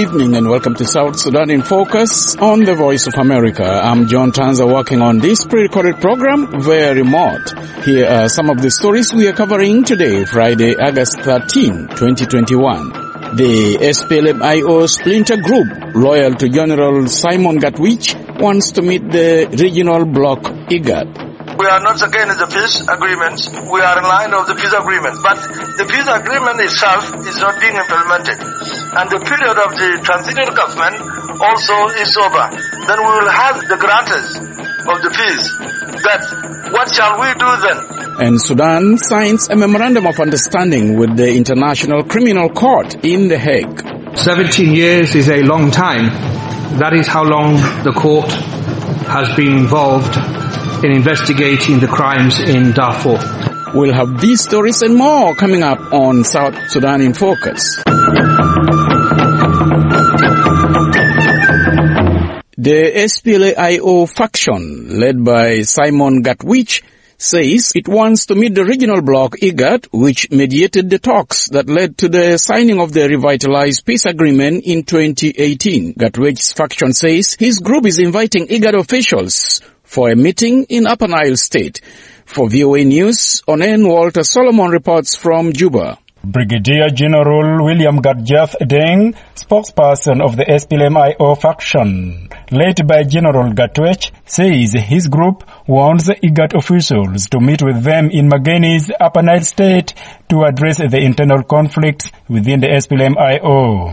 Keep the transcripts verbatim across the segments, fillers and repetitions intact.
evening and welcome to South Sudan in Focus on the Voice of America. I'm John Tanza working on this pre-recorded program via remote. Here are some of the stories we are covering today, Friday, August thirteenth, twenty twenty-one. The S P L M I O splinter group, loyal to General Simon Gatwich, wants to meet the regional bloc IGAD. We are not against the peace agreements. We are in line of the peace agreement. But the peace agreement itself is not being implemented. And the period of the transitional government also is over. Then we will have the grantors of the peace. That what shall we do then? And Sudan signs a memorandum of understanding with the International Criminal Court in The Hague. seventeen years is a long time. That is how long the court has been involved in investigating the crimes in Darfur. We'll have these stories and more coming up on South Sudan in Focus. The S P L A I O faction, led by Simon Gatwich, says it wants to meet the regional bloc IGAD, which mediated the talks that led to the signing of the revitalized peace agreement in twenty eighteen. Gatwich's faction says his group is inviting IGAD officials for a meeting in Upper Nile State. For V O A News, Onen Walter Solomon reports from Juba. Brigadier General William Gadjath Deng, spokesperson of the S P L M I O faction, led by General Gatwich, says his group wants IGAD officials to meet with them in Magenis, Upper Nile State, to address the internal conflicts within the S P L M I O.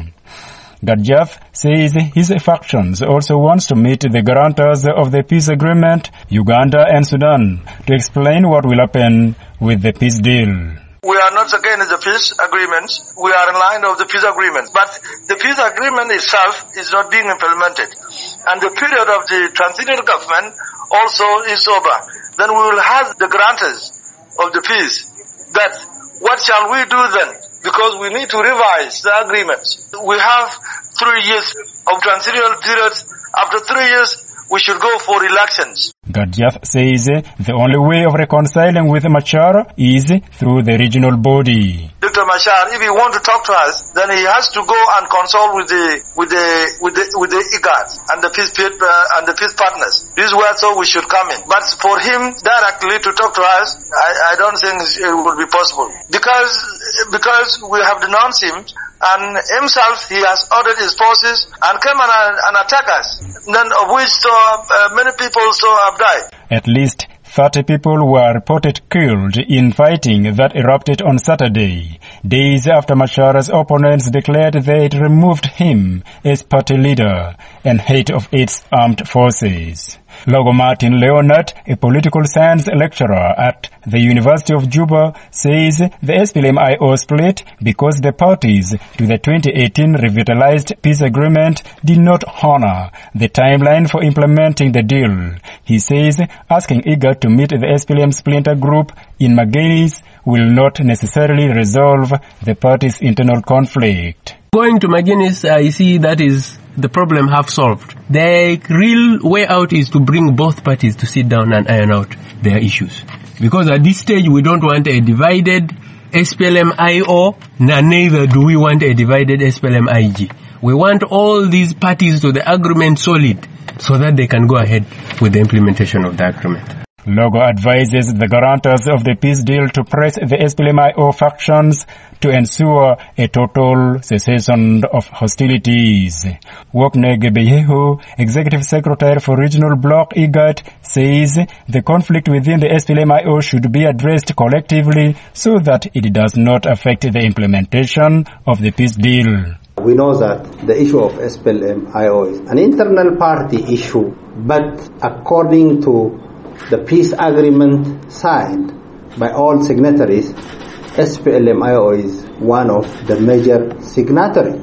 Gadjath says his factions also wants to meet the guarantors of the peace agreement, Uganda and Sudan, to explain what will happen with the peace deal. We are not against the peace agreements. We are in line of the peace agreement. But the peace agreement itself is not being implemented. And the period of the transitional government also is over. Then we will have the grantors of the peace. That what shall we do then? Because we need to revise the agreements. We have three years of transitional period. After three years, we should go for elections. Gadjath says the only way of reconciling with Machar is through the regional body. Doctor Machar, if he wants to talk to us, then he has to go and consult with the with the with the with the IGAD and the peace uh, and the peace partners. This is where so we should come in. But for him directly to talk to us, I, I don't think it will be possible because because we have denounced him. And himself, he has ordered his forces and come and, and attack us. None of which so, uh, many people so have died. At least thirty people were reported killed in fighting that erupted on Saturday, days after Machar's opponents declared they had removed him as party leader and head of its armed forces. Logo Martin Leonard, a political science lecturer at the University of Juba, says the S P L M I O split because the parties to the twenty eighteen revitalized peace agreement did not honor the timeline for implementing the deal. He says asking IGAD to meet the S P L M splinter group in Magenis will not necessarily resolve the parties' internal conflict. Going to Magenis, I see that is the problem half solved. The real way out is to bring both parties to sit down and iron out their issues. Because at this stage, we don't want a divided S P L M I O, and neither do we want a divided S P L M I G. We want all these parties to the agreement solid so that they can go ahead with the implementation of the agreement. Logo advises the guarantors of the peace deal to press the S P L M I O factions to ensure a total cessation of hostilities. Wokne Gebeyehu, Executive Secretary for Regional Bloc IGAD, says the conflict within the S P L M I O should be addressed collectively so that it does not affect the implementation of the peace deal. We know that the issue of S P L M I O is an internal party issue, but according to the peace agreement signed by all signatories, S P L M I O is one of the major signatories.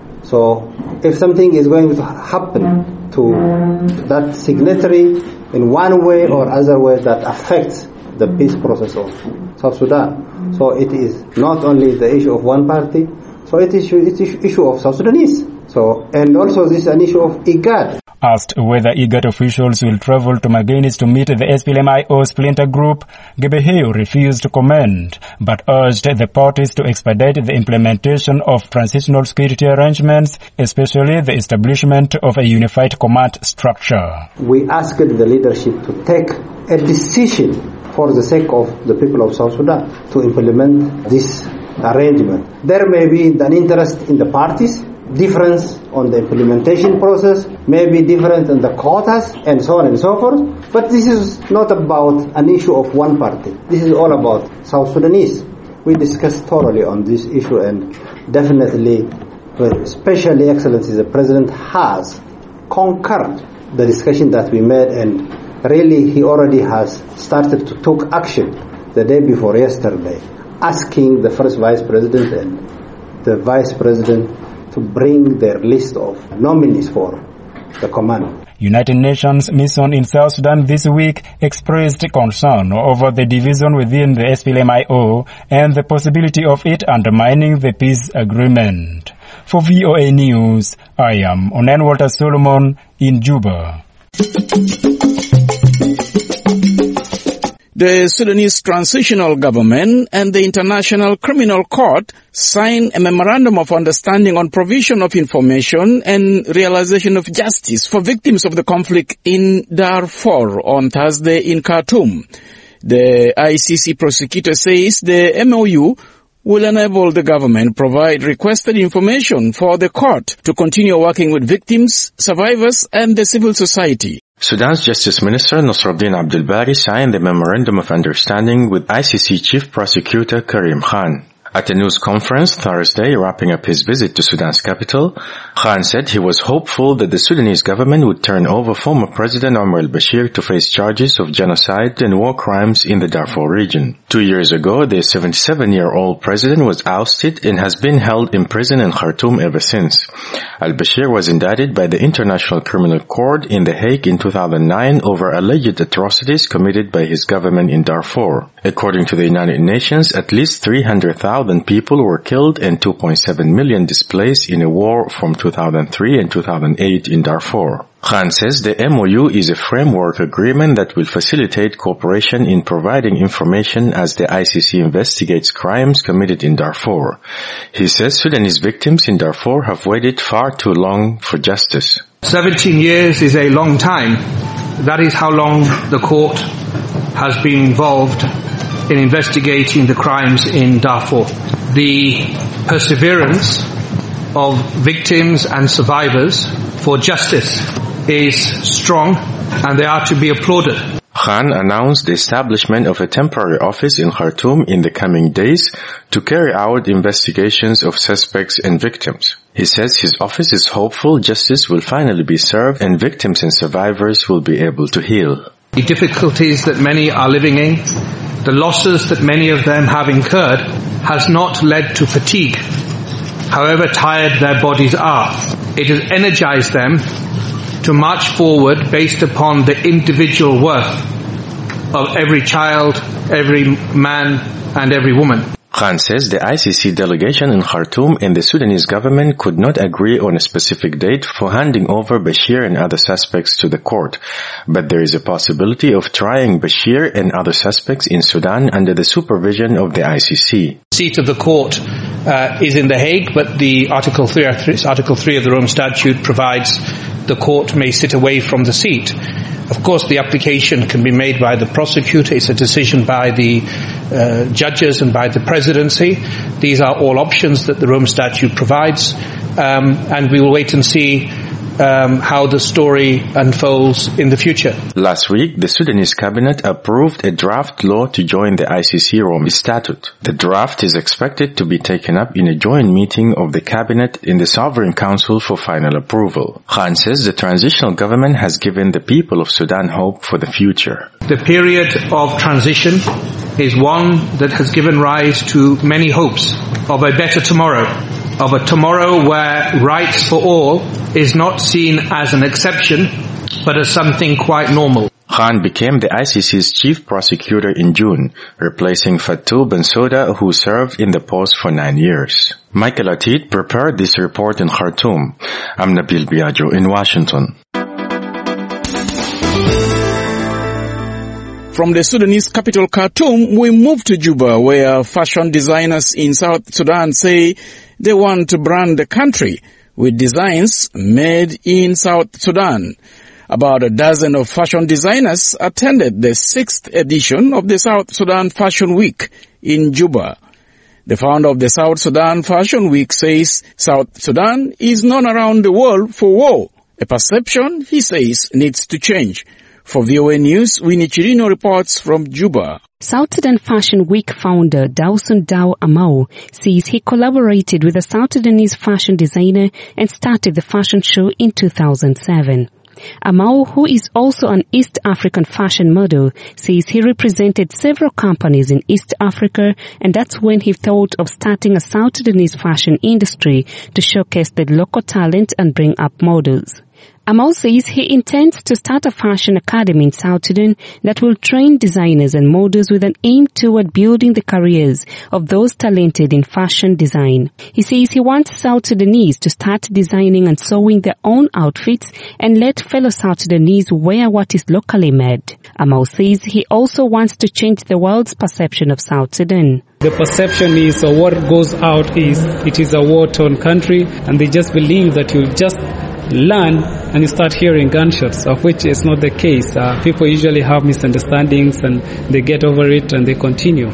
So if something is going to happen to that signatory in one way or other way that affects the peace process of South Sudan, so it is not only the issue of one party, so it is it's issue of South Sudanese. So, and also this is an issue of IGAD. Asked whether IGAD officials will travel to Magenis to meet the S P L M I O splinter group, Gebeheyo refused to comment, but urged the parties to expedite the implementation of transitional security arrangements, especially the establishment of a unified command structure. We asked the leadership to take a decision for the sake of the people of South Sudan to implement this arrangement. There may be an interest in the parties, difference on the implementation process, maybe different in the quotas, and so on and so forth. But this is not about an issue of one party. This is all about South Sudanese. We discussed thoroughly on this issue, and definitely, especially Excellency, the President has concurred the discussion that we made, and really he already has started to take action the day before yesterday, asking the first Vice President and the Vice President to bring their list of nominees for the command. United Nations mission in South Sudan this week expressed concern over the division within the S P L M I O and the possibility of it undermining the peace agreement. For V O A News, I am Onen Walter Solomon in Juba. The Sudanese Transitional Government and the International Criminal Court signed a Memorandum of Understanding on provision of information and realization of justice for victims of the conflict in Darfur on Thursday in Khartoum. The I C C prosecutor says the M O U will enable the government provide requested information for the court to continue working with victims, survivors, and the civil society. Sudan's Justice Minister Nasruddin Abdul Bari signed the Memorandum of Understanding with I C C Chief Prosecutor Karim Khan. At a news conference Thursday wrapping up his visit to Sudan's capital, Khan said he was hopeful that the Sudanese government would turn over former President Omar al-Bashir to face charges of genocide and war crimes in the Darfur region. Two years ago, the seventy-seven-year-old president was ousted and has been held in prison in Khartoum ever since. Al-Bashir was indicted by the International Criminal Court in The Hague in two thousand nine over alleged atrocities committed by his government in Darfur. According to the United Nations, at least three hundred thousand people were killed and two point seven million displaced in a war from two thousand three and two thousand eight in Darfur. Khan says the M O U is a framework agreement that will facilitate cooperation in providing information as the I C C investigates crimes committed in Darfur. He says Sudanese victims in Darfur have waited far too long for justice. seventeen years is a long time. That is how long the court has been involved in investigating the crimes in Darfur. The perseverance of victims and survivors for justice is strong, and they are to be applauded. Khan announced the establishment of a temporary office in Khartoum in the coming days to carry out investigations of suspects and victims. He says his office is hopeful justice will finally be served and victims and survivors will be able to heal. The difficulties that many are living in, the losses that many of them have incurred, has not led to fatigue, however tired their bodies are. It has energized them to march forward based upon the individual worth of every child, every man, and every woman. Khan says the I C C delegation in Khartoum and the Sudanese government could not agree on a specific date for handing over Bashir and other suspects to the court, but there is a possibility of trying Bashir and other suspects in Sudan under the supervision of the I C C. The seat of the court uh, is in The Hague, but the Article three, Article three of the Rome Statute provides the court may sit away from the seat. Of course, the application can be made by the prosecutor. It's a decision by the uh, judges and by the presidency. These are all options that the Rome Statute provides, um, and we will wait and see um, how the story unfolds in the future. Last week, the Sudanese cabinet approved a draft law to join the I C C Rome Statute. The draft is expected to be taken up in a joint meeting of the cabinet in the Sovereign Council for final approval. Khan says the transitional government has given the people of Sudan hope for the future. The period of transition is one that has given rise to many hopes of a better tomorrow, of a tomorrow where rights for all is not seen as an exception, but as something quite normal. Khan became the I C C's chief prosecutor in June, replacing Fatou Bensouda, who served in the post for nine years. Michael Atit prepared this report in Khartoum. I'm Nabil Biagio in Washington. From the Sudanese capital Khartoum, we move to Juba, where fashion designers in South Sudan say they want to brand the country with designs made in South Sudan. About a dozen of fashion designers attended the sixth edition of the South Sudan Fashion Week in Juba. The founder of the South Sudan Fashion Week says South Sudan is known around the world for war, a perception, he says, needs to change. For V O A News, Winnie Chirino reports from Juba. South Sudan Fashion Week founder Dawson Daw Amau says he collaborated with a South Sudanese fashion designer and started the fashion show in two thousand seven. Amau, who is also an East African fashion model, says he represented several companies in East Africa, and that's when he thought of starting a South Sudanese fashion industry to showcase the local talent and bring up models. Amau says he intends to start a fashion academy in South Sudan that will train designers and models with an aim toward building the careers of those talented in fashion design. He says he wants South Sudanese to start designing and sewing their own outfits and let fellow South Sudanese wear what is locally made. Amau says he also wants to change the world's perception of South Sudan. The perception is, or what goes out is, it is a war-torn country, and they just believe that you just learn and you start hearing gunshots, of which is not the case. Uh, people usually have misunderstandings and they get over it and they continue.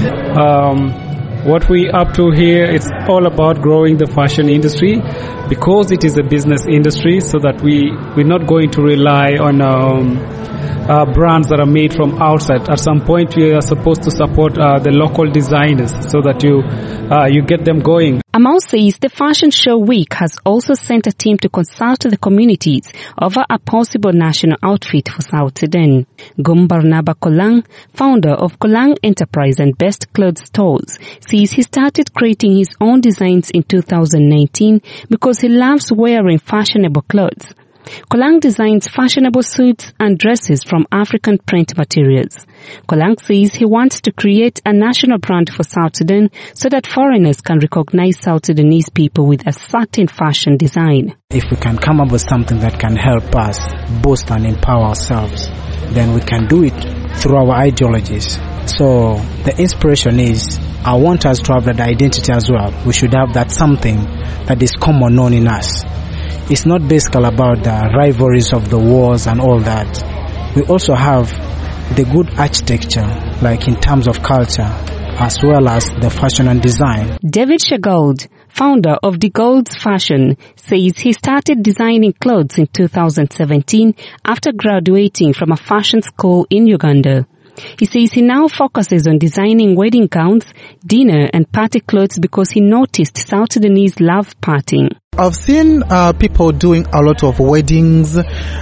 Um, what we up to here, it's all about growing the fashion industry because it is a business industry, so that we, we're not going to rely on um, uh, brands that are made from outside. At some point, we are supposed to support uh, the local designers so that you uh, you get them going. Amau says the Fashion Show Week has also sent a team to consult the communities over a possible national outfit for South Sudan. Gumbarnaba Kolang, founder of Kolang Enterprise and Best Clothes Stores, says he started creating his own designs in two thousand nineteen because he loves wearing fashionable clothes. Kolang designs fashionable suits and dresses from African print materials. Kolang says he wants to create a national brand for South Sudan so that foreigners can recognize South Sudanese people with a certain fashion design. If we can come up with something that can help us boost and empower ourselves, then we can do it through our ideologies. So the inspiration is, I want us to have that identity as well. We should have that something that is common known in us. It's not basically about the rivalries of the wars and all that. We also have the good architecture, like in terms of culture, as well as the fashion and design. David Shagold, founder of The Gold's Fashion, says he started designing clothes in two thousand seventeen after graduating from a fashion school in Uganda. He says he now focuses on designing wedding gowns, dinner and party clothes because he noticed South Sudanese love partying. I've seen uh, people doing a lot of weddings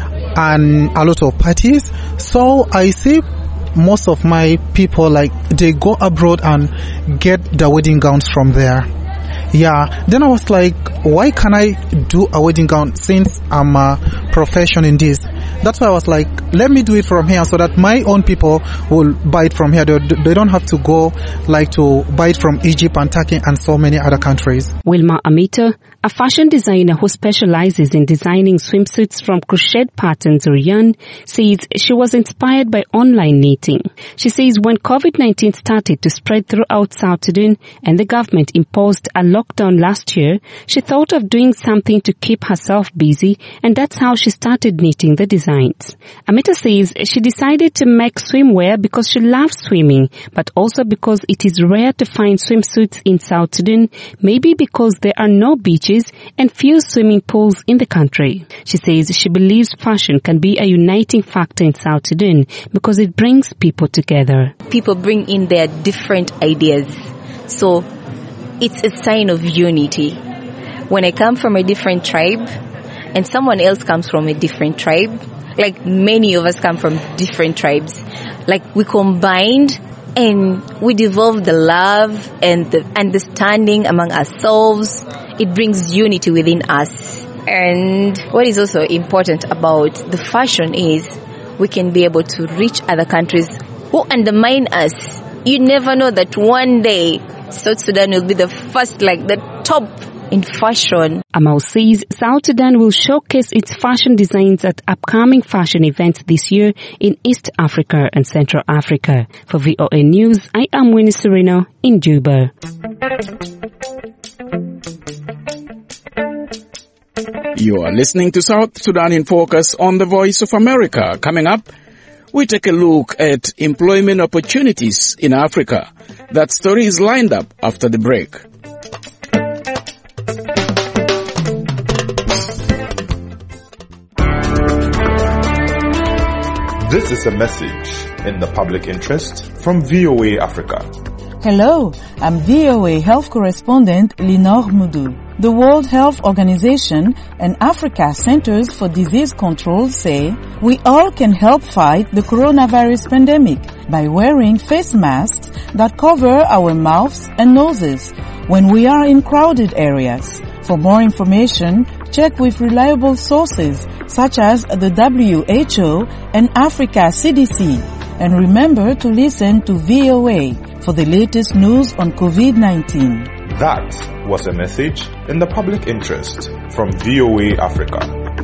and a lot of parties. So I see most of my people, like, they go abroad and get the wedding gowns from there. Yeah. Then I was like, why can't I do a wedding gown since I'm a profession in this? That's why I was like, let me do it from here so that my own people will buy it from here. They, they don't have to go like to buy it from Egypt and Turkey and so many other countries. Wilma Amito, a fashion designer who specializes in designing swimsuits from crochet patterns or yarn, says she was inspired by online knitting. She says when COVID nineteen started to spread throughout South Sudan and the government imposed a lockdown last year, she thought of doing something to keep herself busy, and that's how she started knitting the designs. Amita says she decided to make swimwear because she loves swimming, but also because it is rare to find swimsuits in South Sudan, maybe because there are no beaches and few swimming pools in the country. She says she believes fashion can be a uniting factor in South Sudan because it brings people together. People bring in their different ideas, so it's a sign of unity. When I come from a different tribe and someone else comes from a different tribe, like many of us come from different tribes, like we combined and we developed the love and the understanding among ourselves. It brings unity within us. And what is also important about the fashion is we can be able to reach other countries who undermine us. You never know that one day South Sudan will be the first, like the top in fashion. Amau says South Sudan will showcase its fashion designs at upcoming fashion events this year in East Africa and Central Africa. For V O A News, I am Winnie Sereno in Juba. You are listening to South Sudan in Focus on the Voice of America. Coming up, we take a look at employment opportunities in Africa. That story is lined up after the break. This is a message in the public interest from V O A Africa. Hello, I'm V O A Health Correspondent Linor Mudu. The World Health Organization and Africa Centers for Disease Control say we all can help fight the coronavirus pandemic by wearing face masks that cover our mouths and noses when we are in crowded areas. For more information, check with reliable sources such as the W H O and Africa C D C. And remember to listen to V O A for the latest news on COVID nineteen. That was a message in the public interest from V O A Africa.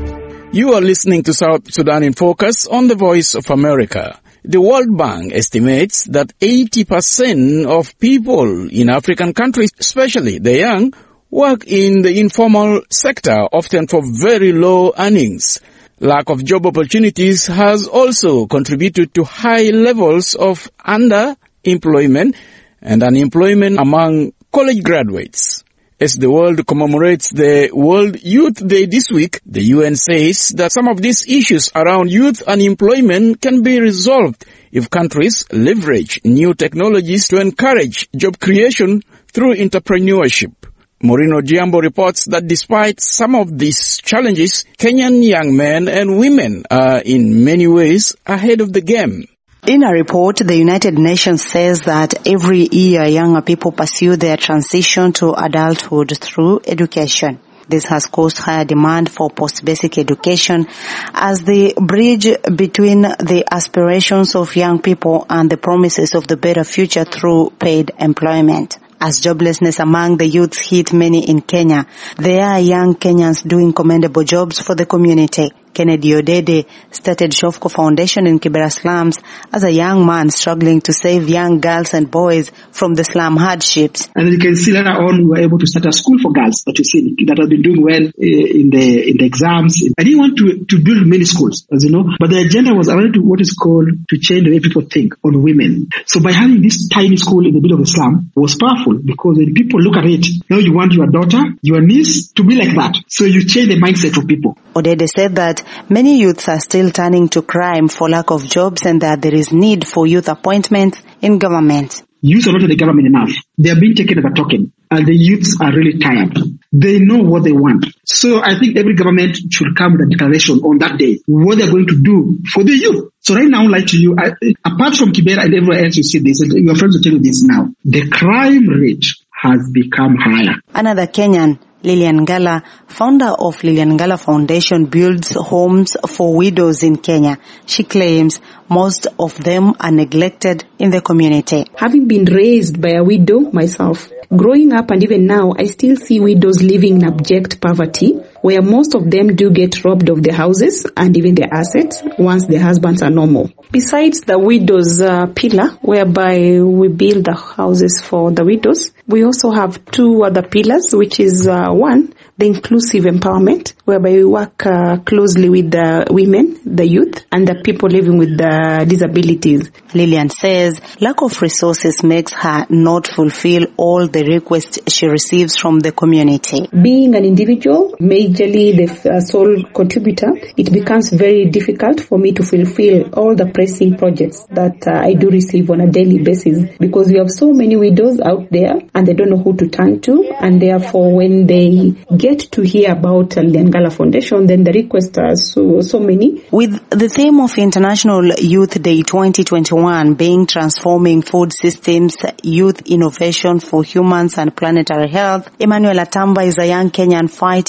You are listening to South Sudan in Focus on the Voice of America. The World Bank estimates that eighty percent of people in African countries, especially the young, work in the informal sector, often for very low earnings. Lack of job opportunities has also contributed to high levels of underemployment and unemployment among college graduates. As the world commemorates the World Youth Day this week, the U N says that some of these issues around youth unemployment can be resolved if countries leverage new technologies to encourage job creation through entrepreneurship. Morino Giambo reports that despite some of these challenges, Kenyan young men and women are in many ways ahead of the game. In a report, the United Nations says that every year younger people pursue their transition to adulthood through education. This has caused higher demand for post-basic education as the bridge between the aspirations of young people and the promises of the better future through paid employment. As joblessness among the youth hit many in Kenya, there are young Kenyans doing commendable jobs for the community. Kennedy Odede started Shofco Foundation in Kibera slums as a young man struggling to save young girls and boys from the slum hardships. And you can see later on we were able to start a school for girls that you see that have been doing well in the in the exams. I didn't want to to build many schools, as you know, but the agenda was around to what is called to change the way people think on women. So by having this tiny school in the middle of the slum was powerful because when people look at it, now you want your daughter, your niece to be like that. So you change the mindset of people. Odede said that many youths are still turning to crime for lack of jobs and that there is need for youth appointments in government. Youths are not in the government enough. They are being taken as a token and the youths are really tired. They know what they want. So I think every government should come with a declaration on that day, what they're going to do for the youth. So right now, like to you, I, apart from Kibera and everywhere else you see this, and your friends will tell you this now, the crime rate has become higher. Another Kenyan, Lilian Ngala, founder of Lilian Ngala Foundation, builds homes for widows in Kenya. She claims most of them are neglected in the community. Having been raised by a widow myself, growing up and even now, I still see widows living in abject poverty, where most of them do get robbed of their houses and even their assets once their husbands are normal. Besides the widows uh, pillar, whereby we build the houses for the widows, we also have two other pillars, which is uh, one, the inclusive empowerment, whereby we work uh, closely with the women, the youth, and the people living with the disabilities. Lillian says lack of resources makes her not fulfill all the requests she receives from the community. Being an individual, majorly the uh, sole contributor, it becomes very difficult for me to fulfill all the pressing projects that uh, I do receive on a daily basis, because we have so many widows out there and they don't know who to turn to, and therefore when they get to hear about uh, Lilian Ngala Foundation, then the requests are so, so many. With the theme of International Youth Day twenty twenty-one being transforming food systems, youth innovation for humans and planetary health, Emmanuel Atamba is a young Kenyan fighting for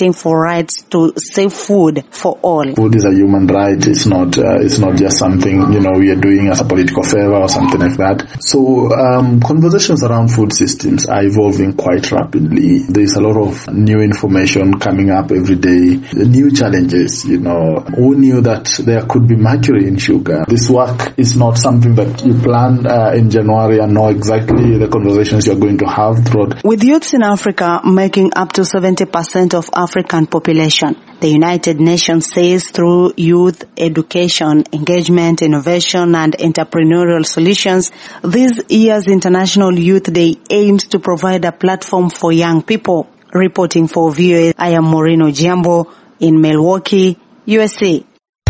rights to safe food for all. Food is a human right. It's not, uh, it's not just something, you know, we are doing as a political favor or something like that. So, um, conversations around food systems are evolving quite rapidly. There's a lot of new information coming up every day, new challenges, you know. Who knew that there could be mercury in sugar? This work is not something that you plan uh, in January and know exactly the conversations you're going to have throughout. With youths in Africa making up to seventy percent of African population, the United Nations says through youth education, engagement, innovation, and entrepreneurial solutions, this year's International Youth Day aims to provide a platform for young people. Reporting for V O A, I am Moreno Giambo in Milwaukee, U S A.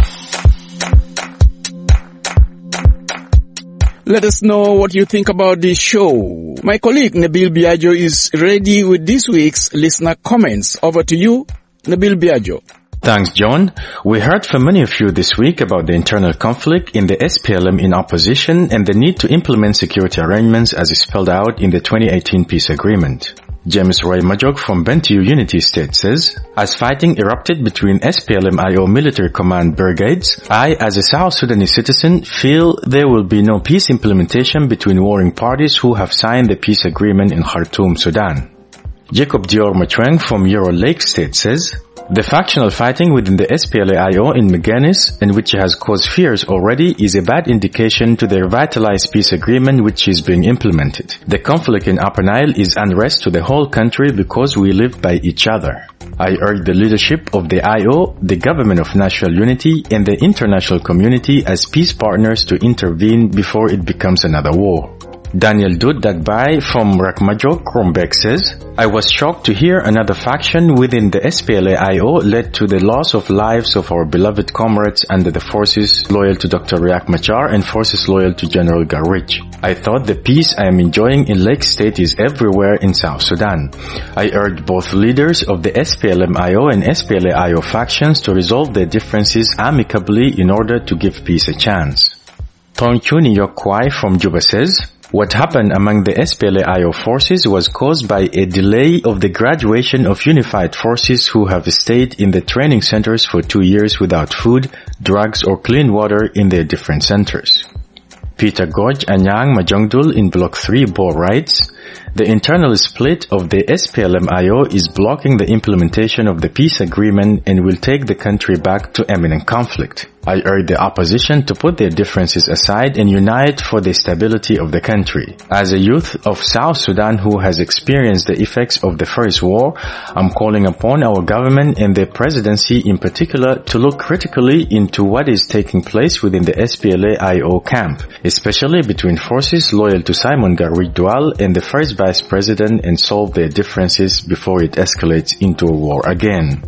Let us know what you think about this show. My colleague Nabil Biagio is ready with this week's listener comments. Over to you, Nabil Biagio. Thanks, John. We heard from many of you this week about the internal conflict in the S P L M in opposition and the need to implement security arrangements as spelled out in the twenty eighteen peace agreement. James Roy Majok from Bentiu Unity State says, as fighting erupted between S P L M I O military command brigades, I, as a South Sudanese citizen, feel there will be no peace implementation between warring parties who have signed the peace agreement in Khartoum, Sudan. Jacob Dior Machweng from Euro Lake State says, the factional fighting within the S P L A I O in Meganis, and which has caused fears already, is a bad indication to the revitalized peace agreement which is being implemented. The conflict in Upper Nile is unrest to the whole country because we live by each other. I urge the leadership of the I O, the Government of National Unity, and the international community as peace partners to intervene before it becomes another war. Daniel Dud Dagbai from Rakmajo, Krombek says, I was shocked to hear another faction within the S P L A I O led to the loss of lives of our beloved comrades under the forces loyal to Doctor Riek Machar and forces loyal to General Garwich. I thought the peace I am enjoying in Lake State is everywhere in South Sudan. I urge both leaders of the S P L M I O and S P L A I O factions to resolve their differences amicably in order to give peace a chance. Tongchuni Yokwai from Juba says, what happened among the S P L A I O forces was caused by a delay of the graduation of unified forces who have stayed in the training centers for two years without food, drugs, or clean water in their different centers. Peter Goj Anyang Majongdul in Block three Bo writes, the internal split of the S P L M I O is blocking the implementation of the peace agreement and will take the country back to imminent conflict. I urge the opposition to put their differences aside and unite for the stability of the country. As a youth of South Sudan who has experienced the effects of the first war, I'm calling upon our government and the presidency in particular to look critically into what is taking place within the S P L A I O camp, especially between forces loyal to Simon Garwich Dual and the first vice president, and solve their differences before it escalates into a war again.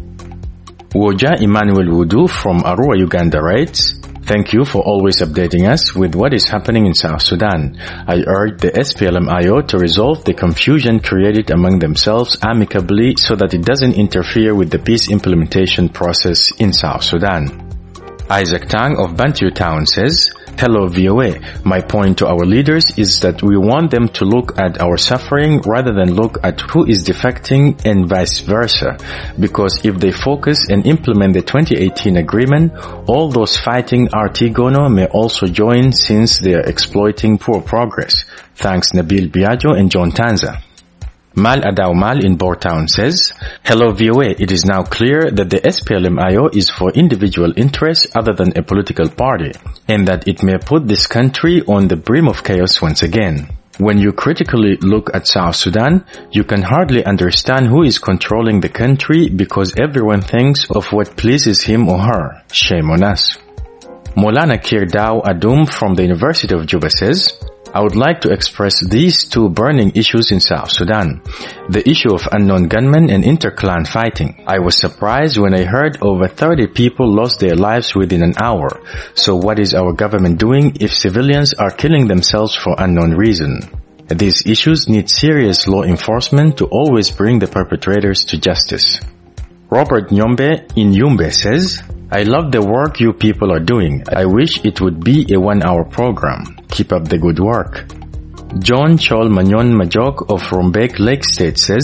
Woja Emmanuel Wudu from Arua, Uganda writes, thank you for always updating us with what is happening in South Sudan. I urge the S P L M I O to resolve the confusion created among themselves amicably so that it doesn't interfere with the peace implementation process in South Sudan. Isaac Tang of Bantu Town says, hello V O A. My point to our leaders is that we want them to look at our suffering rather than look at who is defecting and vice versa. Because if they focus and implement the twenty eighteen agreement, all those fighting Artigono may also join since they are exploiting poor progress. Thanks Nabil Biagio and John Tanza. Mal Adaw Mal in Bourtown says, hello V O A, it is now clear that the S P L M I O is for individual interests other than a political party, and that it may put this country on the brim of chaos once again. When you critically look at South Sudan, you can hardly understand who is controlling the country because everyone thinks of what pleases him or her. Shame on us. Molana Kirdao Adum from the University of Juba says, I would like to express these two burning issues in South Sudan. The issue of unknown gunmen and inter-clan fighting. I was surprised when I heard over thirty people lost their lives within an hour. So what is our government doing if civilians are killing themselves for unknown reason? These issues need serious law enforcement to always bring the perpetrators to justice. Robert Nyombe in Yumbe says, I love the work you people are doing. I wish it would be a one-hour program. Keep up the good work. John Chol Manyon Majok of Rumbek Lake State says,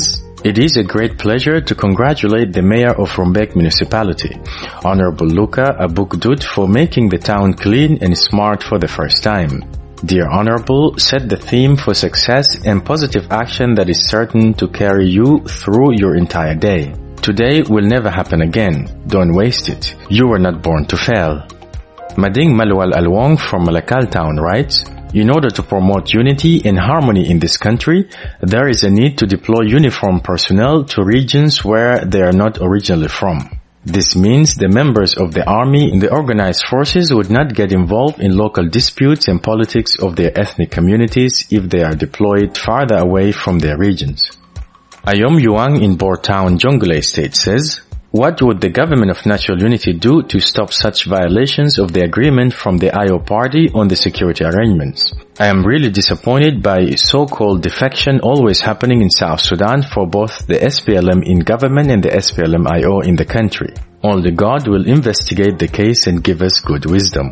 It is a great pleasure to congratulate the Mayor of Rumbek Municipality, Honorable Luka Abukdut, for making the town clean and smart for the first time. Dear Honorable, set the theme for success and positive action that is certain to carry you through your entire day. Today will never happen again. Don't waste it. You were not born to fail. Mading Malwal Alwong from Malakal Town writes, in order to promote unity and harmony in this country, there is a need to deploy uniformed personnel to regions where they are not originally from. This means the members of the army and the organized forces would not get involved in local disputes and politics of their ethnic communities if they are deployed farther away from their regions. Ayom Yuang in Bor Town, Jonglei State says, what would the government of National Unity do to stop such violations of the agreement from the I O party on the security arrangements? I am really disappointed by so-called defection always happening in South Sudan for both the S P L M in government and the S P L M I O in the country. Only God will investigate the case and give us good wisdom.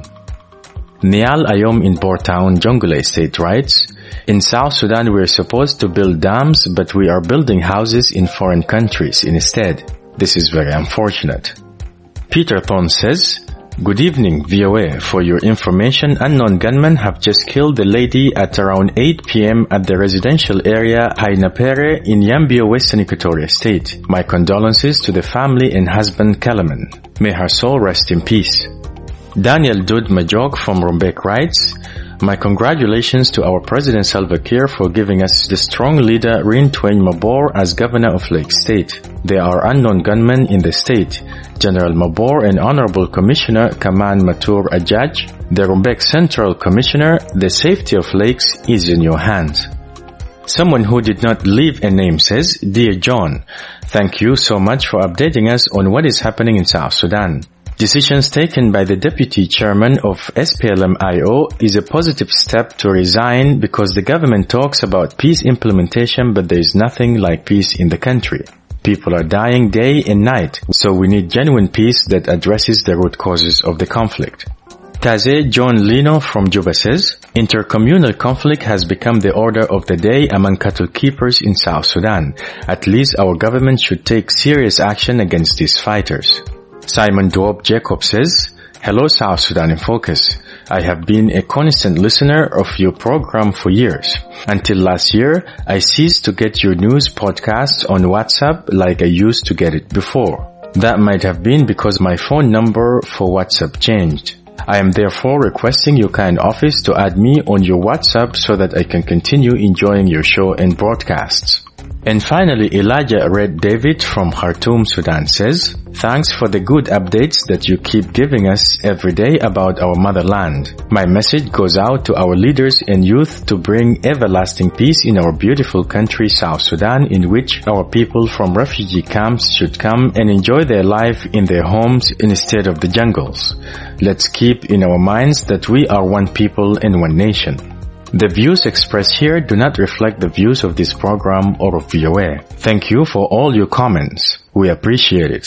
Nial Ayom in Bor Town, Jonglei State writes, in South Sudan we are supposed to build dams, but we are building houses in foreign countries instead. This is very unfortunate. Peter Thorne says, good evening, V O A. For your information, unknown gunmen have just killed the lady at around eight p.m. at the residential area Hainapere in Yambio, Western Equatoria State. My condolences to the family and husband Kalaman. May her soul rest in peace. Daniel Dud Majok from Rumbek writes, my congratulations to our President Salva Kiir for giving us the strong leader Rin Twain Mabor as Governor of Lake State. There are unknown gunmen in the state. General Mabor and Honorable Commissioner Kaman Matur Ajaj, the Rumbek Central Commissioner, the safety of lakes is in your hands. Someone who did not leave a name says, Dear John, thank you so much for updating us on what is happening in South Sudan. Decisions taken by the deputy chairman of S P L M I O is a positive step to resign because the government talks about peace implementation, but there is nothing like peace in the country. People are dying day and night, so we need genuine peace that addresses the root causes of the conflict. Taze John Lino from Juba says, intercommunal conflict has become the order of the day among cattle keepers in South Sudan. At least our government should take serious action against these fighters. Simon Dwob Jacob says, hello South Sudan in Focus. I have been a constant listener of your program for years. Until last year, I ceased to get your news podcasts on WhatsApp like I used to get it before. That might have been because my phone number for WhatsApp changed. I am therefore requesting your kind office to add me on your WhatsApp so that I can continue enjoying your show and broadcasts. And finally, Elijah Red David from Khartoum, Sudan says, thanks for the good updates that you keep giving us every day about our motherland. My message goes out to our leaders and youth to bring everlasting peace in our beautiful country, South Sudan, in which our people from refugee camps should come and enjoy their life in their homes instead of the jungles. Let's keep in our minds that we are one people and one nation. The views expressed here do not reflect the views of this program or of V O A. Thank you for all your comments. We appreciate it.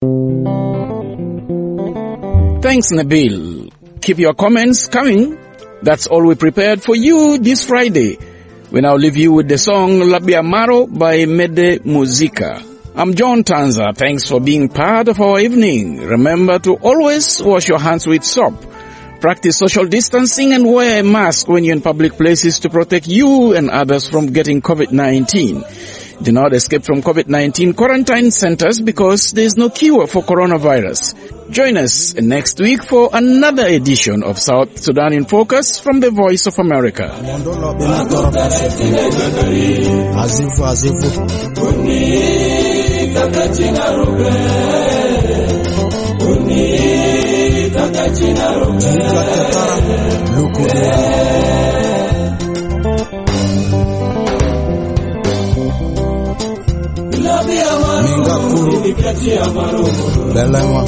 Thanks, Nabil. Keep your comments coming. That's all we prepared for you this Friday. We now leave you with the song Labia Maro by Mede Musica. I'm John Tanza. Thanks for being part of our evening. Remember to always wash your hands with soap. Practice social distancing and wear a mask when you're in public places to protect you and others from getting COVID nineteen. Do not escape from COVID nineteen quarantine centers because there is no cure for coronavirus. Join us next week for another edition of South Sudan in Focus from the Voice of America. Belema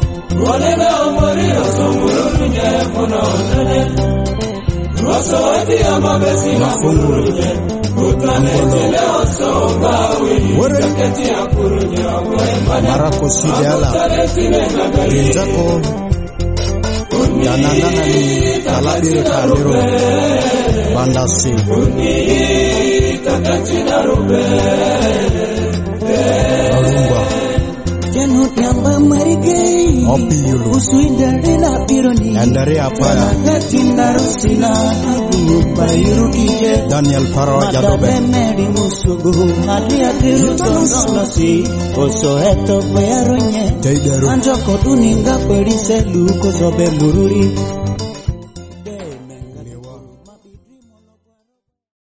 Marako Sidiala Rinjako Yanana ni Kalabir Kaliro Bandasi Marigay Opiulu Usuindarila Pironi Andare Apaya Gatinda Rusina Bayurutije Daniel Faro Jadobe Meri Musugu Adia Tirutonsi Oso Eto Bayaronye Anjoko Tuninga Perise Luko Zobe Mururi